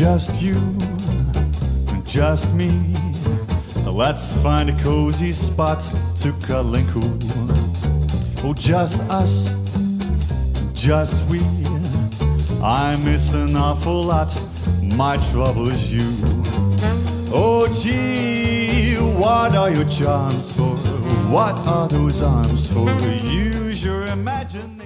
Just you, just me. Let's find a cozy spot to cuddle and cool. Oh, just us, just we. I missed an awful lot. My trouble is you. Oh, gee, what are your charms for? What are those arms for? Use your imagination.